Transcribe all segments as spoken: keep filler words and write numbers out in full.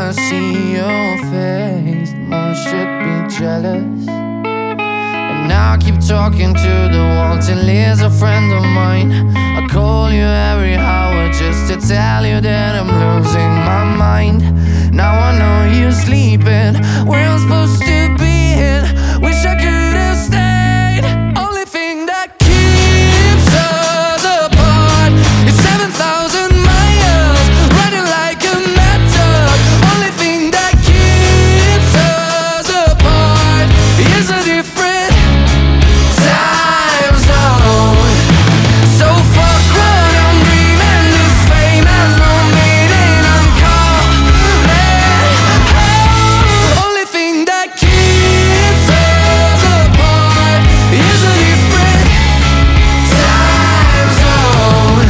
I see your face, the more should be jealous. And now I keep talking to the wall till he's a friend of mine. I call you every hour just to tell you that I'm losing my mind. Now I know you're sleeping where I'm supposed to be, and wish I could have stayed. Only thing that keeps us apart is seven thousand miles running like a matador. Only thing that keeps us apart is a different time zone. So fuck what I'm dreaming, this fame has no meaning. I'm calling home. Only thing that keeps us apart is a different time zone.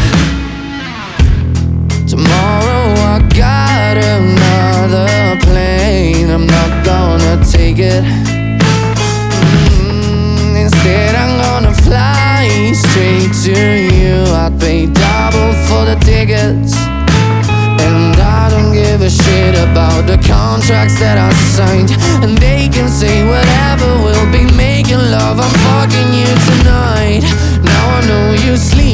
Tomorrow I got another plane, I'm not gonna take it. Mm, Instead I'm gonna fly straight to you. I'd pay double for the tickets, and I don't give a shit about the contracts that I signed. And they can say whatever, we'll be making love, I'm fucking you tonight. Now I know you sleep